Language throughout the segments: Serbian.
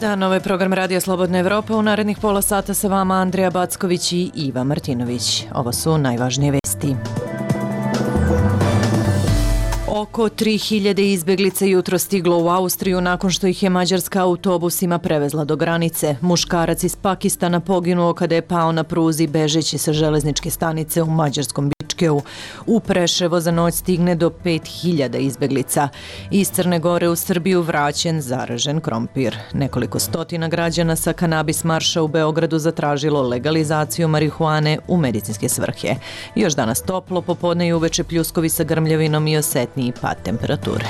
dan, ovo je program Radija Slobodna Evropa. U narednih pola sata sa vama Andreja Backović i Iva Martinović. Ovo su najvažnije vesti. Oko 3000 izbeglica jutro stiglo u Austriju nakon što ih je mađarska autobusima prevezla do granice. Muškarac iz Pakistana poginuo kada je pao na pruzi bežeći sa železničke stanice u mađarskom Bičkeu. U Preševo za noć stigne do 5000 izbeglica. Iz Crne Gore u Srbiju vraćen zaražen krompir. Nekoliko stotina građana sa kanabis marša u Beogradu zatražilo legalizaciju marihuane u medicinske svrhe. Još danas toplo, popodne i uveče pljuskovi sa grmljavinom i osetniji pad temperature.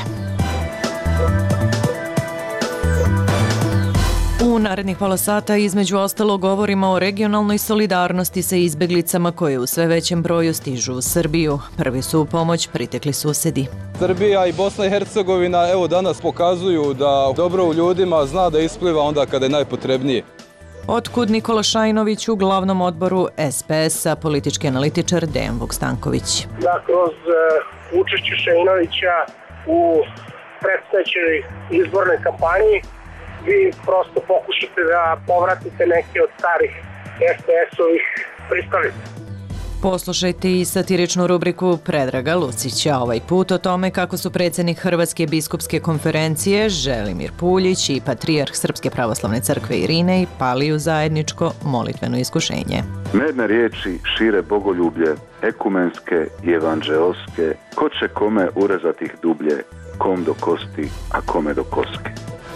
U narednih pola sata između ostalo govorimo o regionalnoj solidarnosti sa izbeglicama koje u sve većem broju stižu u Srbiju. Prvi su u pomoć pritekli susedi. Srbija i Bosna i Hercegovina evo danas pokazuju da dobro u ljudima zna da ispliva onda kada je najpotrebnije. Otkud Nikola Šajinović u glavnom odboru SPS-a, politički analitičar Dejan Vukstanković. Da kroz učešće Šajinovića u predstojećoj izbornoj kampanji vi prosto pokušate da povratite neke od starih SPS-ovih pristalica. Poslušajte i satiričnu rubriku Predraga Lucića, ovaj put o tome kako su predsjednik Hrvatske biskupske konferencije Želimir Puljić i patrijarh Srpske pravoslavne crkve Irinej pali u zajedničko molitveno iskušenje. Medne riječi šire bogoljublje, ekumenske i evanđeoske, ko će kome urezati ih dublje, kom do kosti, a kome do koske.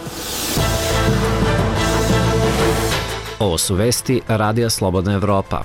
Ovo su vesti Radija Slobodna Evropa.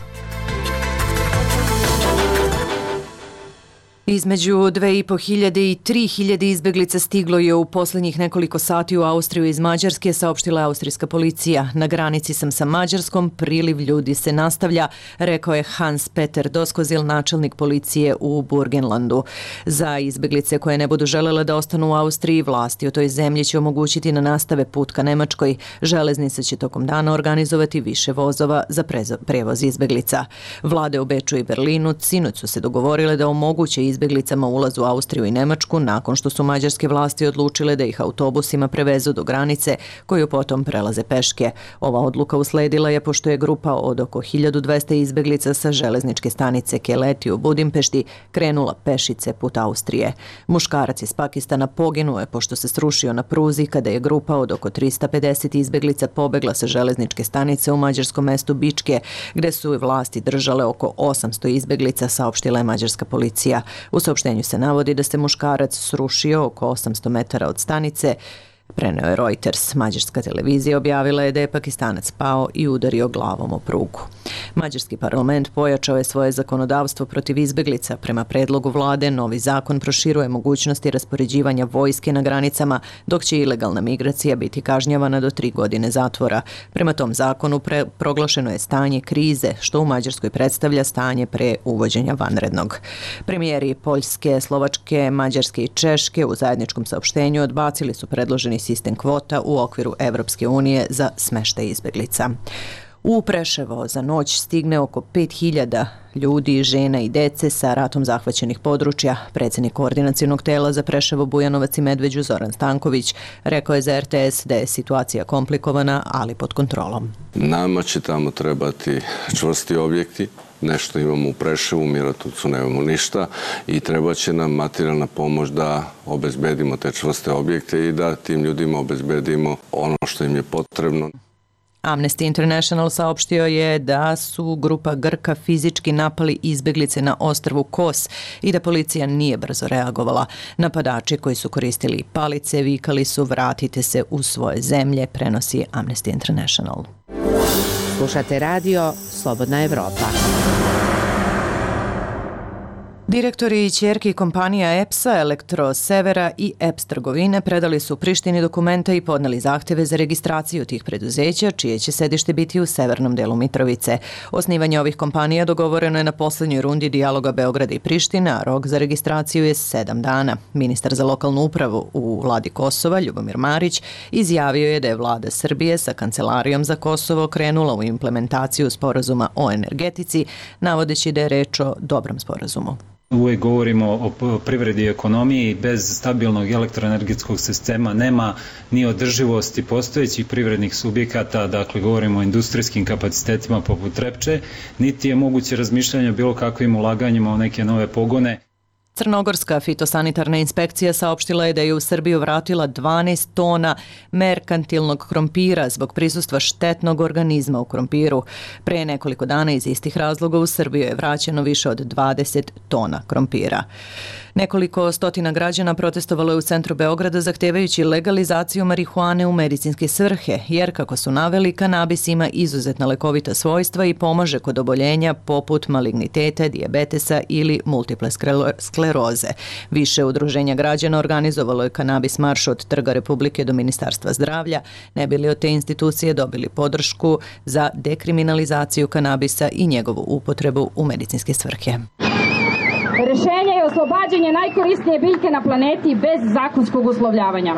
Između 2500 i 3000 izbeglica stiglo je u posljednjih nekoliko sati u Austriju iz Mađarske, saopštila je austrijska policija. Na granici sam sa Mađarskom, priliv ljudi se nastavlja, rekao je Hans Peter Doskozil, načelnik policije u Burgenlandu. Za izbeglice koje ne budu želele da ostanu u Austriji, vlasti u toj zemlji će omogućiti na nastave put ka Nemačkoj. Železnica će tokom dana organizovati više vozova za prevoz izbeglica. Vlade u Beču i Berlinu sinoć su se dogovorile da omoguće izbeglicama ulaz u Austriju i Nemačku nakon što su mađarske vlasti odlučile da ih autobusima prevezu do granice koju potom prelaze peške. Ova odluka usledila je pošto je grupa od oko 1200 izbeglica sa železničke stanice Keleti u Budimpešti krenula pešice put Austrije. Muškarac iz Pakistana poginuo je pošto se srušio na pruzi kada je grupa od oko 350 izbeglica pobegla sa železničke stanice u mađarskom mestu Bičke, gde su vlasti držale oko 800 izbeglica, saopštila je mađarska policija. U saopštenju se navodi da se muškarac srušio oko 800 metara od stanice. Preneo je Reuters. Mađarska televizija objavila je da je Pakistanac pao i udario glavom o prugu. Mađarski parlament pojačao je svoje zakonodavstvo protiv izbeglica. Prema predlogu vlade, novi zakon proširuje mogućnosti raspoređivanja vojske na granicama, dok će ilegalna migracija biti kažnjavana do 3 godine zatvora. Prema tom zakonu proglašeno je stanje krize, što u Mađarskoj predstavlja stanje pre uvođenja vanrednog. Premijeri Poljske, Slovačke, Mađarske i Češke u zajedničkom saopštenju odbacili su predloženi sistem kvota u okviru Evropske unije za smeštaj izbeglica. U Preševo za noć stigne oko 5000 ljudi, žena i dece sa ratom zahvaćenih područja. Predsjednik koordinacionog tela za Preševo, Bujanovac i Medveđu Zoran Stanković rekao je za RTS da je situacija komplikovana, ali pod kontrolom. Nama će tamo trebati čvrsti objekti. Nešto imamo u Preševu, u Miratucu nemamo ništa i treba će nam materijalna pomoć da obezbedimo te čvrste objekte i da tim ljudima obezbedimo ono što im je potrebno. Amnesty International saopštio je da su grupa Grka fizički napali izbeglice na ostrvu Kos i da policija nije brzo reagovala. Napadači koji su koristili palice vikali su vratite se u svoje zemlje, prenosi Amnesty International. Slušate radio Slobodna Evropa. Direktori i ćerki kompanija EPS-a, Elektrosevera i EPS trgovine predali su Prištini dokumenta i podneli zahtjeve za registraciju tih preduzeća, čije će sedište biti u severnom delu Mitrovice. Osnivanje ovih kompanija dogovoreno je na posljednjoj rundi dijaloga Beograda i Prištine, a rok za registraciju je 7 dana. Ministar za lokalnu upravu u vladi Kosova, Ljubomir Marić, izjavio je da je vlada Srbije sa Kancelarijom za Kosovo krenula u implementaciju sporazuma o energetici, navodeći da je reč o dobrom sporazumu. Uvijek govorimo o privredi i ekonomiji. Bez stabilnog elektroenergetskog sistema nema ni održivosti postojećih privrednih subjekata, dakle govorimo o industrijskim kapacitetima poput Trepče, niti je moguće razmišljanje o bilo kakvim ulaganjima u neke nove pogone. Crnogorska fitosanitarna inspekcija saopštila je da je u Srbiju vratila 12 tona merkantilnog krompira zbog prisustva štetnog organizma u krompiru. Pre nekoliko dana iz istih razloga u Srbiju je vraćeno više od 20 tona krompira. Nekoliko stotina građana protestovalo je u centru Beograda zahtevajući legalizaciju marihuane u medicinske svrhe, jer, kako su naveli, kanabis ima izuzetna lekovita svojstva i pomaže kod oboljenja poput maligniteta, dijabetesa ili multiple skleroze. Više udruženja građana organizovalo je kanabis marš od Trga Republike do Ministarstva zdravlja, ne bi li od te institucije dobili podršku za dekriminalizaciju kanabisa i njegovu upotrebu u medicinske svrhe. Rešenje je oslobađanje najkorisnije biljke na planeti bez zakonskog uslovljavanja.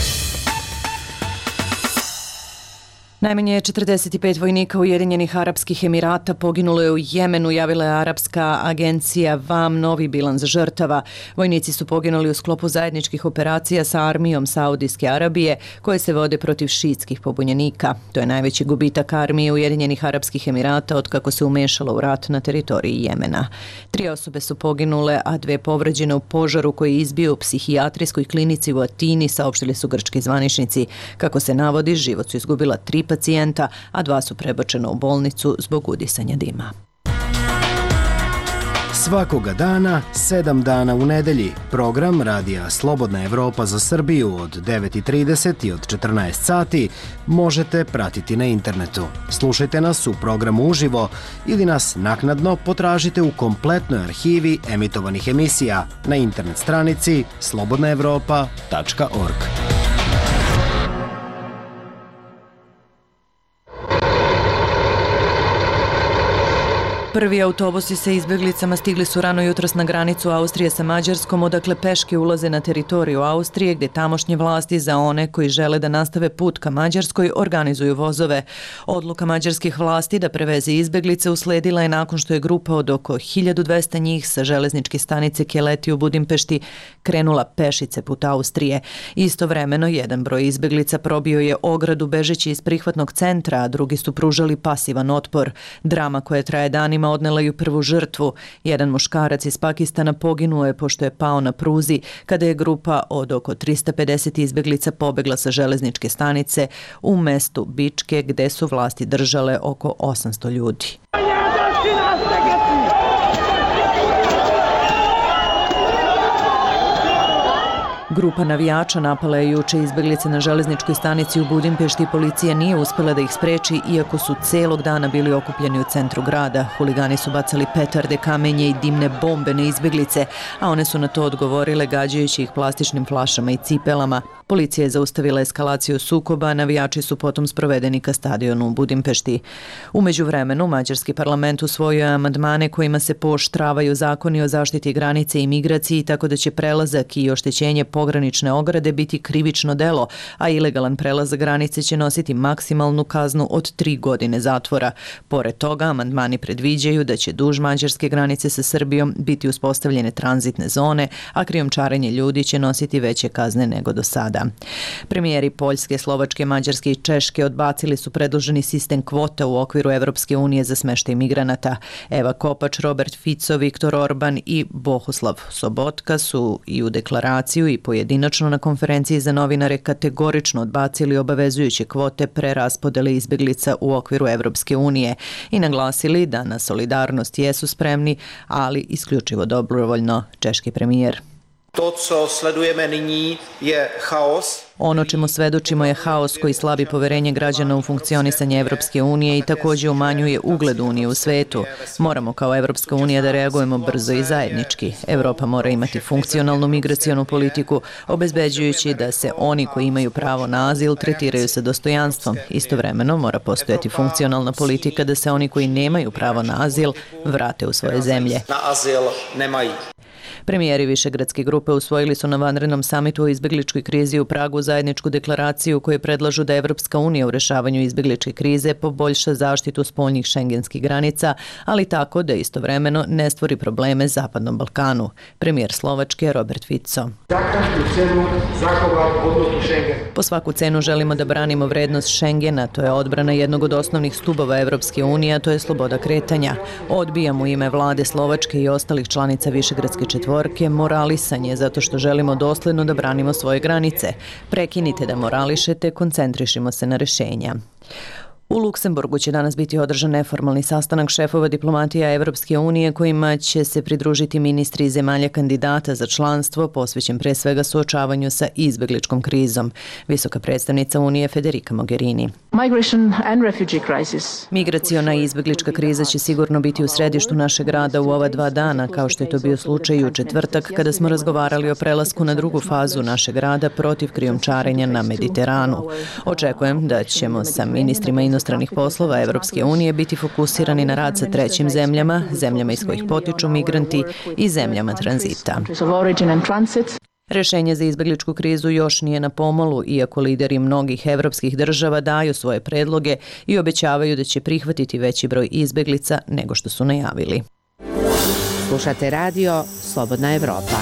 Najmanje 45 vojnika Ujedinjenih Arapskih Emirata poginulo je u Jemenu, javila je arapska agencija VAM novi bilans žrtava. Vojnici su poginuli u sklopu zajedničkih operacija sa armijom Saudijske Arabije koje se vode protiv šiitskih pobunjenika. To je najveći gubitak armije Ujedinjenih Arapskih Emirata od kako se umešala u rat na teritoriji Jemena. 3 osobe su poginule, a 2 povređene u požaru koji je izbio u psihijatrijskoj klinici u Atini, saopštili su grčki zvaničnici. Kako se navodi, život su izgubila 3 pacijenta, a 2 su prebačena u bolnicu zbog udisanja dima. Svakoga dana, 7 dana u nedelji, program Radija Slobodna Evropa za Srbiju od 9:30 i od 14 sati možete pratiti na internetu. Slušajte nas u programu uživo ili nas naknadno potražite u kompletnoj arhivi emitovanih emisija na internet stranici slobodnaevropa.org. Prvi autobusi sa izbjeglicama stigli su rano jutros na granicu Austrije sa Mađarskom, odakle peške ulaze na teritoriju Austrije, gdje tamošnje vlasti za one koji žele da nastave put ka Mađarskoj organizuju vozove. Odluka mađarskih vlasti da preveze izbjeglice usledila je nakon što je grupa od oko 1200 njih sa železničke stanice Keleti u Budimpešti krenula pešice put Austrije. Istovremeno, jedan broj izbjeglica probio je ogradu bežeći iz prihvatnog centra, a drugi su pružali pasivan otpor. Drama koja traje danima odnela ju prvu žrtvu. Jedan muškarac iz Pakistana poginuo je pošto je pao na pruzi kada je grupa od oko 350 izbjeglica pobegla sa železničke stanice u mestu Bičke, gde su vlasti držale oko 800 ljudi. Grupa navijača napala je juče izbjeglice na železničkoj stanici u Budimpešti i policija nije uspjela da ih spreči, iako su celog dana bili okupljeni u centru grada. Huligani su bacali petarde, kamenje i dimne bombe na izbjeglice, a one su na to odgovorile gađajući ih plastičnim flašama i cipelama. Policija je zaustavila eskalaciju sukoba, navijači su potom sprovedeni ka stadionu u Budimpešti. U međuvremenu, mađarski parlament usvojio je amandmane kojima se pooštravaju zakoni o zaštiti granice i migraciji, tako da će prelazak i oštećenje pogranične ograde biti krivično delo, a ilegalan prelazak granice će nositi maksimalnu kaznu od 3 godine zatvora. Pored toga, amandmani predviđaju da će duž mađarske granice sa Srbijom biti uspostavljene tranzitne zone, a krijumčarenje ljudi će nositi veće kazne nego do sada. Premijeri Poljske, Slovačke, Mađarske i Češke odbacili su predloženi sistem kvota u okviru Evropske unije za smeštaj migranata. Eva Kopač, Robert Fico, Viktor Orban i Bohuslav Sobotka su i u deklaraciju i pojedinačno na konferenciji za novinare kategorično odbacili obavezujuće kvote preraspodele izbjeglica u okviru Evropske unije i naglasili da na solidarnost jesu spremni, ali isključivo dobrovoljno. Češki premijer. To, co sledujeme nyní, je haos. Ono čemu svedočimo je haos koji slabi poverenje građana u funkcionisanje Evropske unije i također umanjuje ugled Unije u svetu. Moramo kao Evropska unija da reagujemo brzo i zajednički. Evropa mora imati funkcionalnu migracionu politiku, obezbeđujući da se oni koji imaju pravo na azil tretiraju sa dostojanstvom. Istovremeno mora postojati funkcionalna politika da se oni koji nemaju pravo na azil vrate u svoje zemlje. Na azil nemaju. Premijeri Višegradske grupe usvojili su na vanrednom samitu o izbegličkoj krizi u Pragu zajedničku deklaraciju koju predlažu da Evropska unija u rešavanju izbegličke krize poboljša zaštitu spoljnih šengenskih granica, ali tako da istovremeno ne stvori probleme Zapadnom Balkanu. Premijer Slovačke Robert Fico. Po svaku cenu želimo da branimo vrednost Šengena, to je odbrana jednog od osnovnih stubova Evropske unije, a to je sloboda kretanja. Odbijamo u ime vlade Slovačke i ostalih članica Višegradske četvorke moralisanje zato što želimo dosledno da branimo svoje granice. Prekinite da morališete, koncentrišimo se na rešenja. U Luksemburgu će danas biti održan neformalni sastanak šefova diplomatija Evropske unije kojima će se pridružiti ministri zemalja kandidata za članstvo, posvećen pre svega suočavanju sa izbegličkom krizom. Visoka predstavnica Unije Federica Mogherini. Migraciona i izbeglička kriza će sigurno biti u središtu našeg rada u ova 2 dana, kao što je to bio slučaj i u četvrtak kada smo razgovarali o prelasku na drugu fazu našeg rada protiv krijumčarenja na Mediteranu. Očekujem da ćemo sa ministrima inostranih poslova Evropske unije biti fokusirani na rad sa trećim zemljama, zemljama iz kojih potiču migranti i zemljama tranzita. Rešenje za izbegličku krizu još nije na pomolu, iako lideri mnogih evropskih država daju svoje predloge i obećavaju da će prihvatiti veći broj izbeglica nego što su najavili. Slušate radio Slobodna Evropa.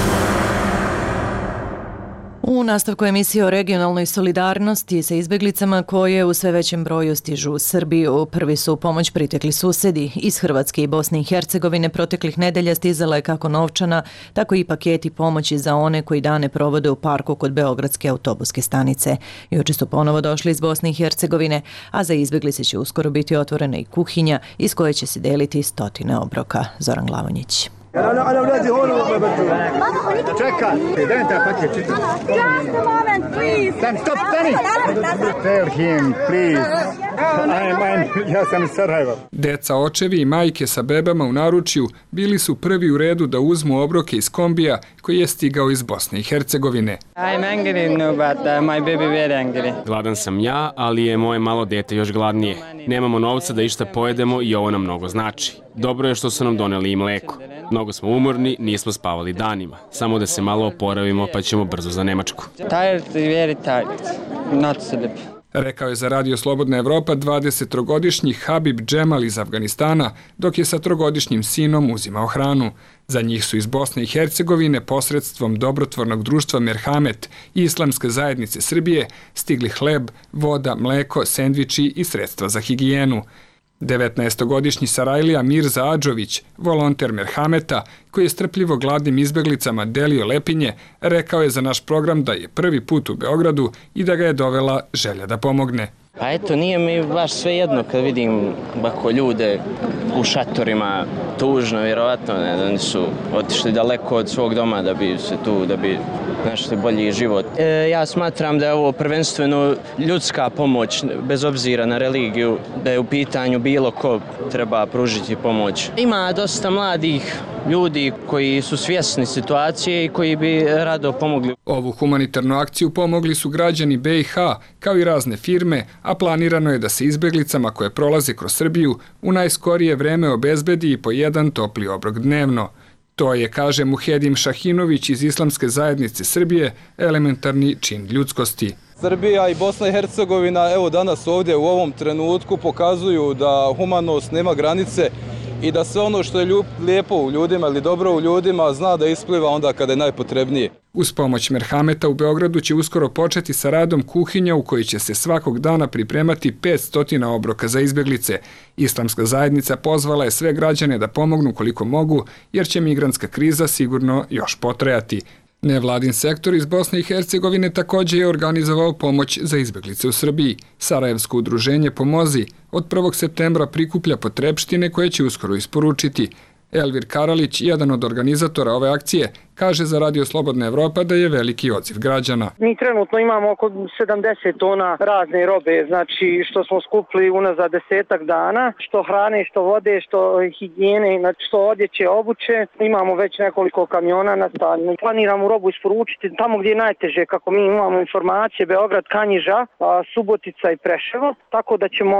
U nastavku emisije o regionalnoj solidarnosti sa izbeglicama koje u sve većem broju stižu u Srbiju. Prvi su u pomoć pritekli susedi. Iz Hrvatske i Bosne i Hercegovine proteklih nedelja stizala je kako novčana, tako i paketi pomoći za one koji dane provode u parku kod Beogradske autobuske stanice. Juče su ponovo došli iz Bosne i Hercegovine, a za izbeglice će uskoro biti otvorena i kuhinja iz koje će se deliti 100 obroka. Zoran Glavonjić. أنا أولادي هون تشكر أنت فكر just a moment please stop tell him please ja sam iz Sarajeva. Deca, očevi i majke sa bebama u naručju bili su prvi u redu da uzmu obroke iz kombija koji je stigao iz Bosne i Hercegovine. I'm angry, no, but my baby very angry. Gladan sam ja, ali je moje malo dete još gladnije. Nemamo novca da išta pojedemo i ovo nam mnogo znači. Dobro je što su nam doneli i mleko. Mnogo smo umorni, nismo spavali danima. Samo da se malo oporavimo pa ćemo brzo za Nemačku. Tired, very tired. Not sleep. Rekao je za Radio Slobodna Evropa 23-godišnji Habib Džemal iz Afganistana, dok je sa 3-godišnjim sinom uzimao hranu. Za njih su iz Bosne i Hercegovine posredstvom dobrotvornog društva Merhamet i Islamske zajednice Srbije stigli hleb, voda, mleko, sendviči i sredstva za higijenu. 19-godišnji Sarajlija Mirza Adžović, volonter Merhameta, koji je strpljivo gladnim izbeglicama delio lepinje, rekao je za naš program da je prvi put u Beogradu i da ga je dovela želja da pomogne. Pa eto, nije mi baš sve jedno kad vidim bako ljude u šatorima, tužno, vjerovatno, ne, oni su otišli daleko od svog doma da bi se tu, da bi našli bolji život. Ja smatram da je ovo prvenstveno ljudska pomoć, bez obzira na religiju, da je u pitanju bilo ko treba pružiti pomoć. Ima dosta mladih ljudi koji su svjesni situacije i koji bi rado pomogli. Ovu humanitarnu akciju pomogli su građani BiH, kao i razne firme, a planirano je da se izbeglicama koje prolaze kroz Srbiju u najskorije vreme obezbedi i po jedan topli obrok dnevno. To je, kaže Muhedim Šahinović iz Islamske zajednice Srbije, elementarni čin ljudskosti. Srbija i Bosna i Hercegovina, evo danas ovdje u ovom trenutku pokazuju da humanost nema granice i da sve ono što je lijepo u ljudima ili dobro u ljudima zna da ispliva onda kada je najpotrebnije. Uz pomoć Merhameta u Beogradu će uskoro početi sa radom kuhinja u kojoj će se svakog dana pripremati 500 obroka za izbeglice. Islamska zajednica pozvala je sve građane da pomognu koliko mogu, jer će migrantska kriza sigurno još potrajati. Nevladin sektor iz Bosne i Hercegovine također je organizovao pomoć za izbeglice u Srbiji. Sarajevsko udruženje Pomozi od 1. septembra prikuplja potrepštine koje će uskoro isporučiti. Elvir Karalić, jedan od organizatora ove akcije, kaže za Radio Slobodna Evropa da je veliki odziv građana. Mi trenutno imamo oko 70 tona razne robe, znači što smo skupili unazad 10 dana, što hrane, što vode, što higijene, znači što odjeće, obuće. Imamo već nekoliko kamiona na stanju. Planiramo robu isporučiti tamo gdje je najteže, kako mi imamo informacije, Beograd, Kanjiža, Subotica i Preševo, tako da ćemo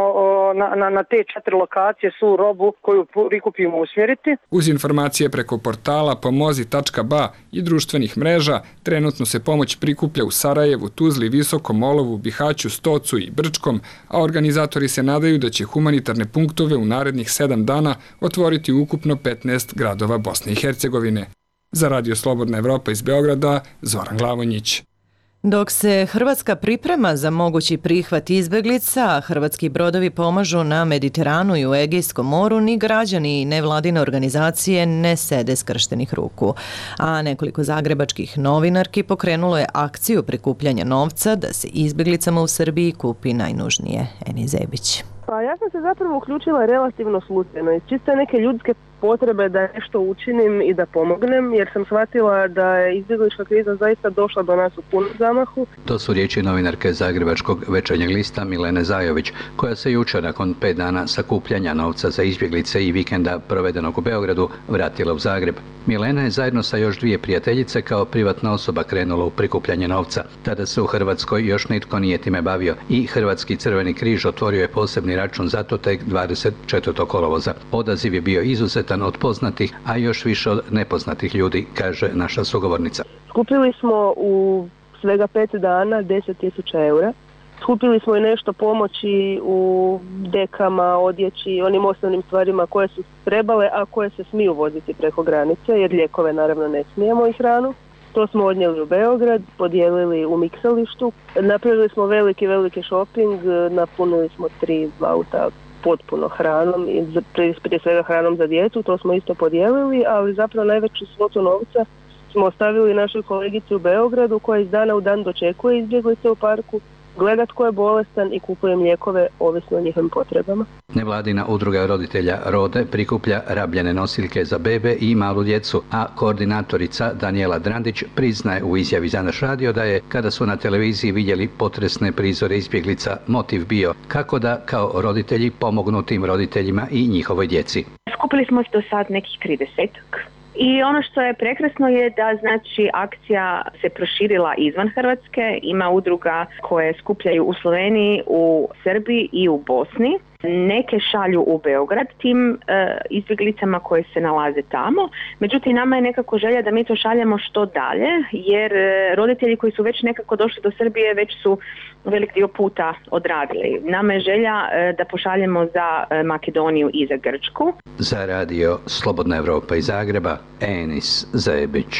na te 4 lokacije svu robu koju prikupimo usmjeriti. Uz informacije preko portala pomozi.ba i društvenih mreža, trenutno se pomoć prikuplja u Sarajevu, Tuzli, Visokom, Olovu, Bihaću, Stocu i Brčkom, a organizatori se nadaju da će humanitarne punktove u narednih 7 dana otvoriti ukupno 15 gradova Bosne i Hercegovine. Za Radio Slobodna Evropa iz Beograda, Zoran Glavonjić. Dok se Hrvatska priprema za mogući prihvat izbeglica, a hrvatski brodovi pomažu na Mediteranu i u Egejskom moru, ni građani i nevladine organizacije ne sede skrštenih ruku. A nekoliko zagrebačkih novinarki pokrenulo je akciju prikupljanja novca da se izbeglicama u Srbiji kupi najnužnije. Eni Zebić. Pa ja sam se zapravo uključila relativno slučajno iz čiste neke ljudske potrebe da nešto učinim i da pomognem, jer sam shvatila da je izbjeglička kriza zaista došla do nas u punom zamahu. To su riječi novinarke Zagrebačkog Večernjeg lista Milene Zajović, koja se jučer nakon 5 dana sakupljanja novca za izbjeglice i vikenda provedenog u Beogradu vratila u Zagreb. Milena je zajedno sa još 2 prijateljice kao privatna osoba krenula u prikupljanje novca. Tada se u Hrvatskoj još nitko nije time bavio i Hrvatski Crveni križ otvorio je posebni račun za to tek 24. kolovoza. Odaziv je bio izuzetan od poznatih, a još više od nepoznatih ljudi, kaže naša sugovornica. Skupili smo u svega 5 dana 10.000 eura. Skupili smo i nešto pomoći u dekama, odjeći, onim osnovnim stvarima koje su trebale, a koje se smiju voziti preko granice, jer lijekove naravno ne smijemo i hranu. To smo odnijeli u Beograd, podijelili u miksalištu. Napravili smo veliki shopping, napunili smo 3 auta potpuno hranom i prije svega hranom za djecu, to smo isto podijelili, ali zapravo najveću svotu novca smo ostavili našoj kolegici u Beogradu koja iz dana u dan dočekuje izbjeglice u parku, gleda tko je bolestan i kupuje lijekove ovisno o njihovim potrebama. Nevladina udruga roditelja Rode prikuplja rabljene nosiljke za bebe i malu djecu, a koordinatorica Danijela Drandić priznaje u izjavi za naš radio da je, kada su na televiziji vidjeli potresne prizore izbjeglica, motiv bio kako da kao roditelji pomognu tim roditeljima i njihovoj djeci. Skupili smo do sad nekih 30. I ono što je prekrasno je da znači akcija se proširila izvan Hrvatske, ima udruga koje skupljaju u Sloveniji, u Srbiji i u Bosni. Neke šalju u Beograd tim izbjeglicama koje se nalaze tamo, međutim nama je nekako želja da mi to šaljemo što dalje, jer roditelji koji su već nekako došli do Srbije već su velik dio puta odradili. Nama je želja da pošaljemo za Makedoniju i za Grčku. Za radio Slobodna Evropa iz Zagreba, Enis Zebić.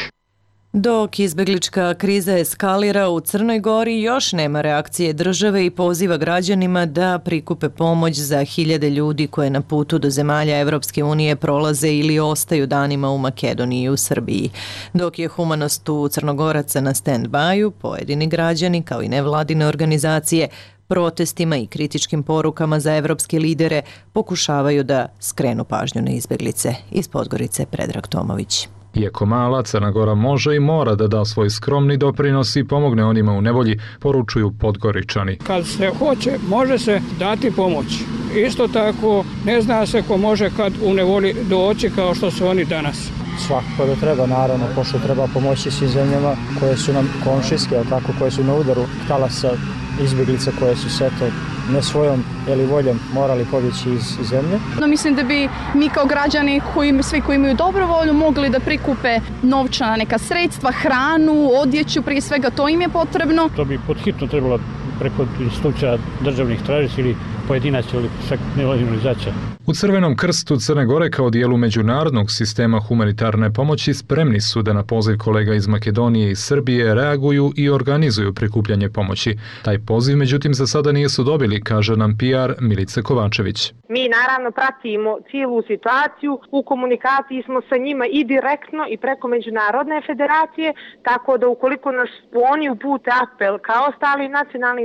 Dok izbeglička kriza eskalira u Crnoj Gori, još nema reakcije države i poziva građanima da prikupe pomoć za hiljade ljudi koje na putu do zemalja Evropske unije prolaze ili ostaju danima u Makedoniji i u Srbiji. Dok je humanost u Crnogoraca na stand-byu, pojedini građani, kao i nevladine organizacije, protestima i kritičkim porukama za evropske lidere pokušavaju da skrenu pažnju na izbeglice. Iz Podgorice Predrag Tomović. Iako mala, Crna Gora može i mora da da svoj skromni doprinos i pomogne onima u nevolji, poručuju Podgoričani. Kad se hoće, može se dati pomoć. Isto tako, ne zna se ko može kad u nevolji doći kao što su oni danas. Svakako da treba, naravno, pošto treba pomoći svim zemljama koje su nam komšijske, tako, koje su na udaru talasa izbjeglica koje su se to ne svojom ili voljom morali pobjeći iz zemlje. Mislim da bi mi kao građani, svi koji imaju dobru volju, mogli da prikupe novčana neka sredstva, hranu, odjeću, prije svega to im je potrebno. To bi podhitno trebalo preko institucija državnih tražiti ili pojedinaca ili nevladine organizacije. U Crvenom krstu Crne Gore kao dijelu međunarodnog sistema humanitarne pomoći spremni su da na poziv kolega iz Makedonije i Srbije reaguju i organizuju prikupljanje pomoći. Taj poziv, međutim, za sada nisu dobili, kaže nam PR Milica Kovačević. Mi naravno pratimo cijelu situaciju, u komunikaciji smo sa njima i direktno i preko Međunarodne federacije, tako da ukoliko nas oni upute apel kao ostali nacionalnim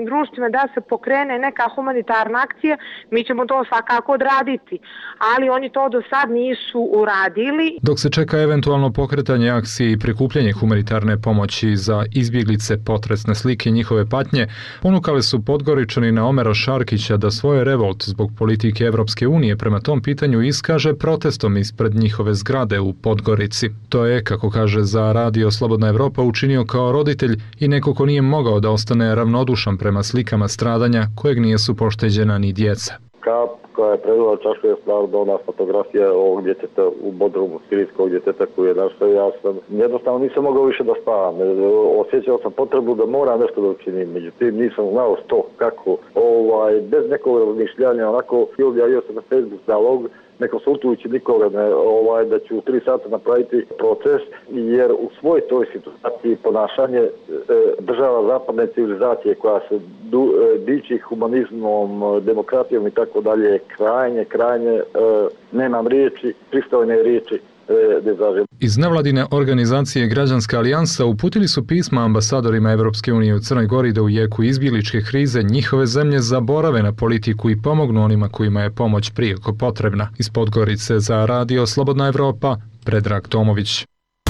društvima da se pokrene neka humanitarna akcija, mi ćemo to svakako odraditi, ali oni to do sad nisu uradili. Dok se čeka eventualno pokretanje akcije i prikupljanje humanitarne pomoći za izbjeglice, potresne slike njihove patnje, ponukali su Podgoričanina Omera Šarkića da svoje revolt zbog politike Evropske unije prema tom pitanju iskaže protestom ispred njihove zgrade u Podgorici. To je, kako kaže za Radio Slobodna Evropa, učinio kao roditelj i neko ko nije mogao da ostane ravnodušan prema slikama stradanja kojeg nisu pošteđena ni djeca. Kap koja je predala čašu je stvarno ona fotografija ovog djeteta u Bodrumu, sirijskog djeteta koji je našao. Ja sam jednostavno nisam mogao više da spavam. Osjećao sam potrebu da moram nešto da učinim. Međutim, nisam znao što, kako. Bez nekog razmišljanja, onako, javio sam na Facebook nalog, ne konsultujući nikoga, da ću u 3 sata napraviti proces, jer u svoj toj situaciji ponašanje država zapadne civilizacije koja se diči humanizmom, demokratijom i tako dalje, krajnje, nemam riječi, pristojne riječi. Iz nevladine organizacije Građanska alijansa uputili su pisma ambasadorima Evropske unije u Crnoj Gori da u jeku izbjegličke krize njihove zemlje zaborave na politiku i pomognu onima kojima je pomoć prijeko potrebna. Iz Podgorice za Radio Slobodna Evropa, Predrag Tomović.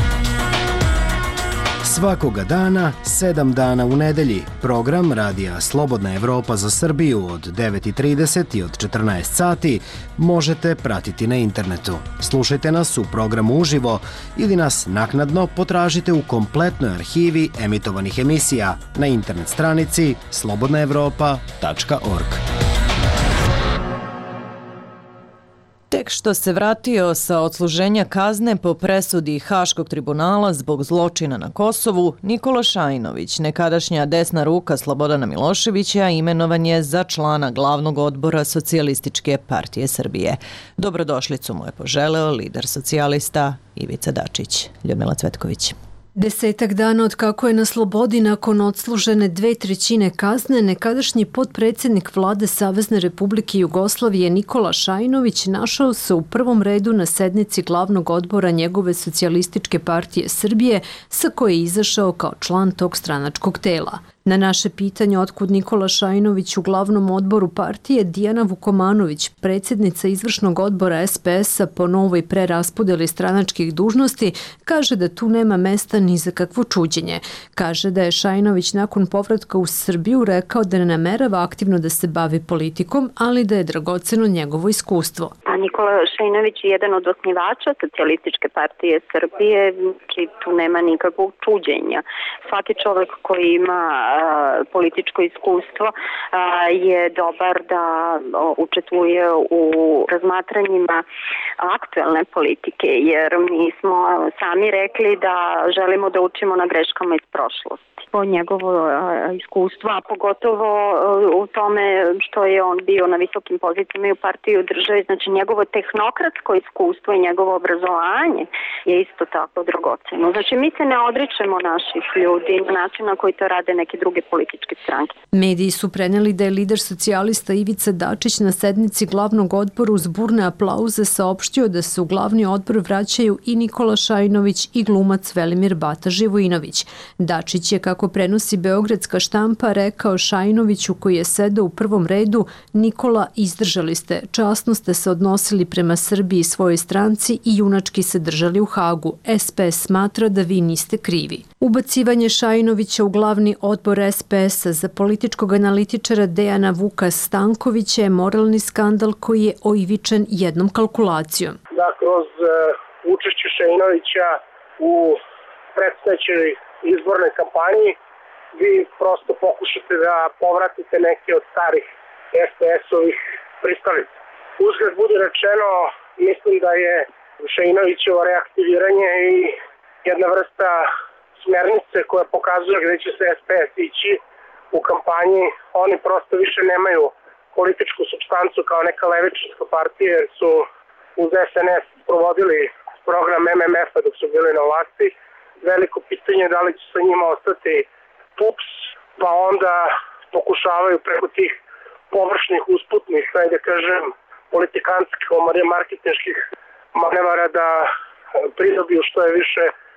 Svakoga dana, 7 dana u nedelji, program Radija Slobodna Evropa za Srbiju od 9:30 i od 14 sati možete pratiti na internetu. Slušajte nas u programu uživo ili nas naknadno potražite u kompletnoj arhivi emitovanih emisija na internet stranici slobodnaevropa.org. Tek što se vratio sa odsluženja kazne po presudi Haškog tribunala zbog zločina na Kosovu, Nikola Šajnović, nekadašnja desna ruka Slobodana Miloševića, imenovan je za člana glavnog odbora Socijalističke partije Srbije. Dobrodošlicu mu je poželeo lider socijalista Ivica Dačić. Ljudmila Cvetković. 10 dana od kako je na slobodi nakon odslužene 2/3 kazne, nekadašnji potpredsjednik vlade Savezne Republike Jugoslavije Nikola Šajnović našao se u prvom redu na sednici glavnog odbora njegove Socijalističke partije Srbije, sa koje je izašao kao član tog stranačkog tela. Na naše pitanje otkud Nikola Šajnović u glavnom odboru partije, Dijana Vukomanović, predsjednica izvršnog odbora SPS-a po novoj preraspodeli stranačkih dužnosti, kaže da tu nema mesta ni za kakvo čuđenje. Kaže da je Šajnović nakon povratka u Srbiju rekao da ne namerava aktivno da se bavi politikom, ali da je dragoceno njegovo iskustvo. Nikola Šajnović je jedan od osnivača Socijalističke partije Srbije, znači tu nema nikakvog čuđenja. Svaki čovjek koji ima političko iskustvo je dobar da učestvuje u razmatranjima aktuelne politike, jer mi smo sami rekli da želimo da učimo na greškama iz prošlosti. Po njegovo iskustvo, a pogotovo u tome što je on bio na visokim pozicijama i u partiji u državi, znači njegovo tehnokratsko iskustvo i njegovo obrazovanje je isto tako dragoceno. Znači mi se ne odričemo naših ljudi na način na koji to rade neke druge političke stranke. Mediji su preneli da je lider socijalista Ivica Dačić na sednici glavnog odbora uz burne aplauze saopštio da se u glavni odbor vraćaju i Nikola Šajnović i glumac Velimir Bata Živojinović. Dačić je, kako prenosi beogradska štampa, rekao Šajnoviću, koji je sedao u prvom redu: Nikola, izdržali ste, časno ste se odnosili prema Srbiji i svojoj stranci i junački se držali u Hagu. SPS smatra da vi niste krivi. Ubacivanje Šajnovića u glavni odbor SPS-a za političkog analitičara Dejana Vuka Stankovića je moralni skandal koji je oivičen jednom kalkulacijom. Da kroz učešće Šajnovića u predstojećoj izbornoj kampanji vi prosto pokušate da povratite neke od starih SPS-ovih pristalica. Uzgled bude rečeno, mislim da je Šajnovićevo reaktiviranje i jedna vrsta smernice koja pokazuje gdje će se SPS ići u kampanji. Oni prosto više nemaju političku supstancu kao neka levičarska partija, jer su uz SNS provodili program MMF-a dok su bili na vlasti. Veliko pitanje je da li će sa njima ostati PUPS, pa onda pokušavaju preko tih površnih, usputnih, da kažem, politikantskih, marketinških manevara da pridobiju što je više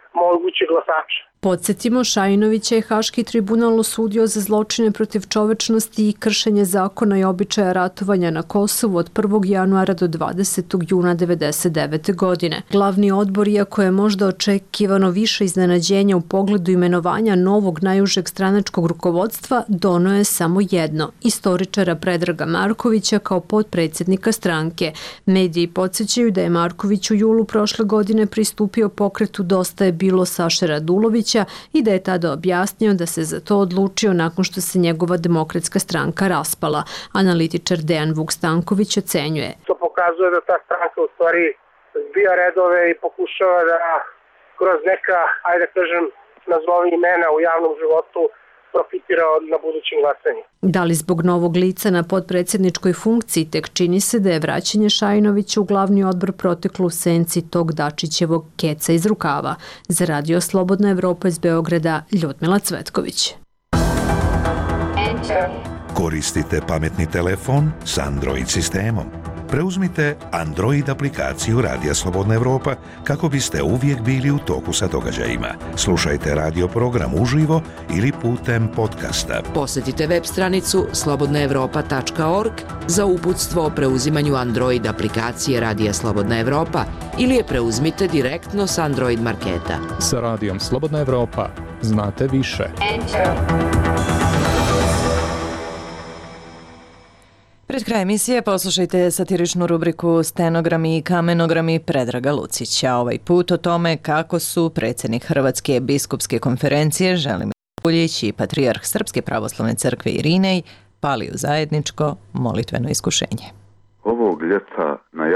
mogućih glasača. Podsjetimo, Šajinovića je Haški tribunal osudio za zločine protiv čovečnosti i kršenje zakona i običaja ratovanja na Kosovu od 1. januara do 20. juna 1999. godine. Glavni odbor, iako je možda očekivano više iznenađenja u pogledu imenovanja novog najužeg stranačkog rukovodstva, doneo je samo jedno, istoričara Predraga Markovića kao potpredsjednika stranke. Mediji podsjećaju da je Marković u julu prošle godine pristupio pokretu Dosta je bilo Saše Radulovića i da je tada objasnio da se za to odlučio nakon što se njegova demokratska stranka raspala. Analitičar Dejan Vuk-Stanković ocenjuje. To pokazuje da ta stranka u stvari zbija redove i pokušava da kroz neka, ajde kažem, nazovi imena u javnom životu profitira na budućim glasanju. Da li zbog novog lica na potpredsjedničkoj funkciji, tek čini se da je vraćanje Šajinovića u glavni odbor proteklo u senci tog Dačićevog keca iz rukava. Za Radio Slobodna Evropa iz Beograda, Ljudmila Cvetković. Koristite pametni telefon s Android sistemom. Preuzmite Android aplikaciju Radija Slobodna Evropa kako biste uvijek bili u toku sa događajima. Slušajte radio program uživo ili putem podcasta. Posjetite web stranicu slobodnaevropa.org za uputstvo o preuzimanju Android aplikacije Radija Slobodna Evropa ili je preuzmite direktno s Android marketa. Sa Radijom Slobodna Evropa znate više. Pred kraj emisije poslušajte satiričnu rubriku Stenogrami i kamenogrami Predraga Lucića. Ovaj put o tome kako su predsjednik Hrvatske biskupske konferencije Želimir Puljić i patrijarh Srpske pravoslavne crkve Irinej pali u zajedničko molitveno iskušenje. Ovog ljeta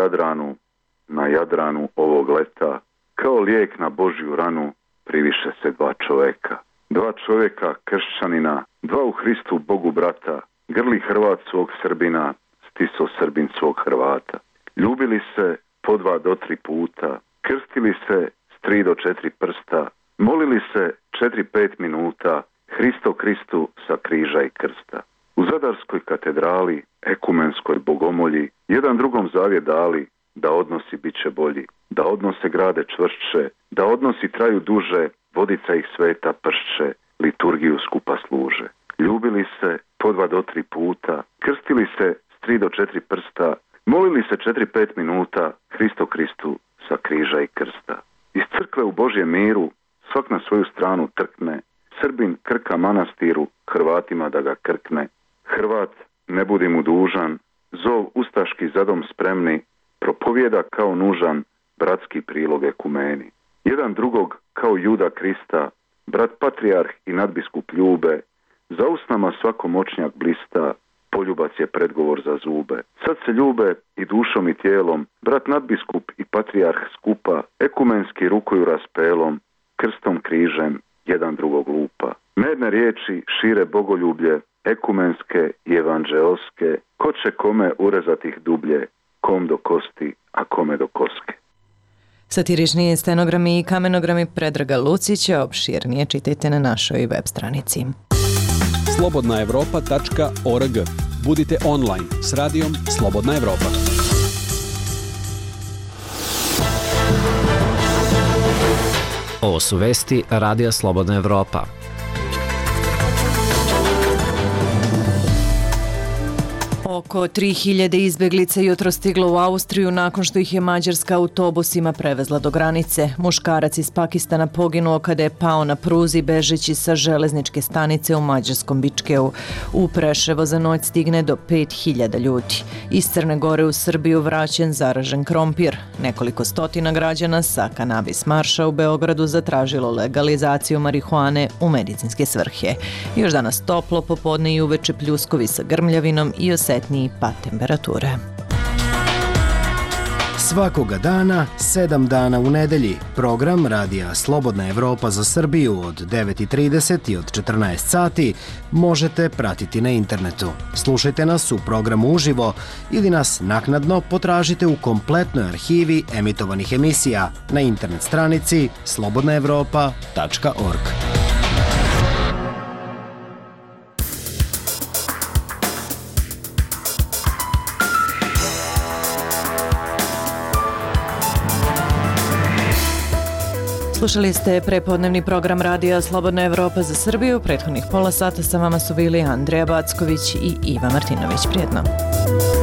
na Jadranu ovog leta, kao lijek na Božju ranu, priviše se dva čovjeka kršćanina, dva u Hristu Bogu brata, grli Hrvat svog Srbina, stiso Srbin svog Hrvata. Ljubili se po 2 do 3 puta, krstili se s 3 do 4 prsta, molili se 4-5 minuta, Hristo Kristu sa križa i krsta. U Zadarskoj katedrali, ekumenskoj bogomolji, jedan drugom zavjet dali, da odnosi bit će bolji, da odnose grade čvršće, da odnosi traju duže, vodica ih sveta pršće, liturgiju skupa služe. Ljubili se po 2 do 3 puta, krstili se s 3 do 4 prsta, molili se 4-5 minuta, Hristo Kristu sa križa i krsta. Iz crkve u Božjem miru svak na svoju stranu trkne, Srbin krka manastiru, Hrvatima da ga krkne. Hrvat, ne budi mu dužan, zov ustaški zadom spremni, propovjeda kao nužan, bratski prilog ekumeni. Jedan drugog kao Juda Krista, brat patrijarh i nadbiskup ljube, za usnama svako moćnjak blista, poljubac je predgovor za zube. Sad se ljube i dušom i tijelom, brat nadbiskup i patrijarh skupa, ekumenski rukuju raspelom, krstom križem jedan drugog lupa. Medne riječi šire bogoljublje, ekumenske i evanđeoske, ko će kome urezati ih dublje, kom do kosti, a kome do koske. Satirični stenogrami i kamenogrami Predraga Lucića opširnije čitajte na našoj web stranici. slobodnaevropa.org. Budite online s radijom Slobodna Evropa. Ovo su vesti Radija Slobodna Evropa. Oko 3000 izbeglica jutro stiglo u Austriju nakon što ih je Mađarska autobusima prevezla do granice. Muškarac iz Pakistana poginuo kada je pao na pruzi bežeći sa železničke stanice u mađarskom Bičkeu. U Preševo za noć stigne do 5000 ljudi. Iz Crne Gore u Srbiju vraćen zaražen krompir. Nekoliko stotina građana sa kanabis marša u Beogradu zatražilo legalizaciju marihuane u medicinske svrhe. Još danas toplo, popodne i uveče pljuskovi sa grmljavinom i osetniji pad temperature. Svakoga dana, 7 dana u nedelji, program Radija Slobodna Evropa za Srbiju od 9:30 i od 14 sati možete pratiti na internetu. Slušajte nas u programu uživo ili nas naknadno potražite u kompletnoj arhivi emitovanih emisija na internet stranici slobodnaevropa.org. Slušali ste prepodnevni program Radija Slobodna Evropa za Srbiju. Prethodnih pola sata sa vama su bili Andreja Backović i Iva Martinović. Prijetno.